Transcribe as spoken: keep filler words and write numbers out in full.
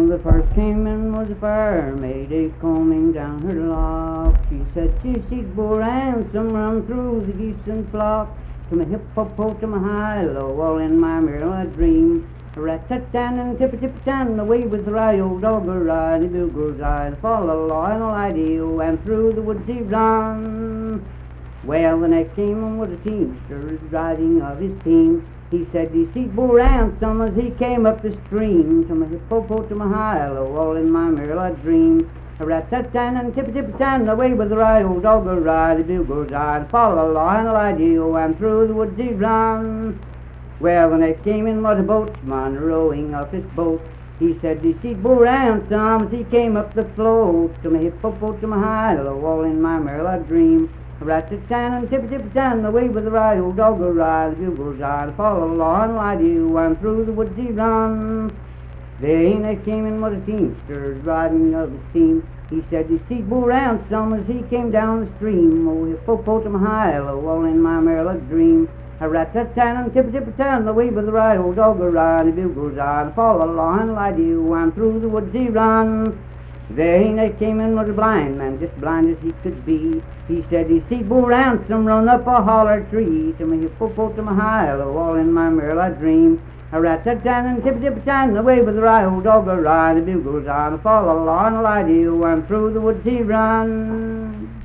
Well, the first came in was a fair maid a combing down her lock. She said she seed poor Ransom run through the geese and flock. To my hippopotamus high low, all in my mirror a dream. Rat-tat-tan and tip-a-tip-tan, away with the rye old dog a rye, the bugle's eye, the fall of law and all ideal, and through the woods he run. Well, the next came in was a teamster driving of his team. He said he seed poor Ransom as he came up the stream. To my hippopotamus high low, all in my mirror a dream. Rat-tat-tan and tip-a-tip-tan, away with the rye old dog a rye, the bugle's eye, the fall of law and all ideal, and through the woods he run. Well, the next came in was a boatsman rowing off his boat. He said he seed poor Ransom as he came up the float. To my hippopotamus high low, all in my mirror a dream. Rat-tat-tan and tip-a-tip-tan, away with the rye old dog a rye, the bugle's eye, the fall of law and light you, and through the woods he run. The next came in was a teamster riding of his team. He said he seed poor Ransom as he came down the stream. Oh, hippopotamus high low, all in my mirror a dream. A rat-tat-tan and tip-a-tip-tan, away with the rye old dog a rye, the bugle's eye, the fall of law and light you, and through the woods he run. There he next came in was a blind man, just blind as he could be. He said he seed poor Ransom run up a holler tree. To my hippopotamus high low, all in my mirror a dream. A rat-tat-tan and tip-a-tip-tan, away with the rye old dog a rye, the bugle's eye, the fall of law and light you, and through the woods he run.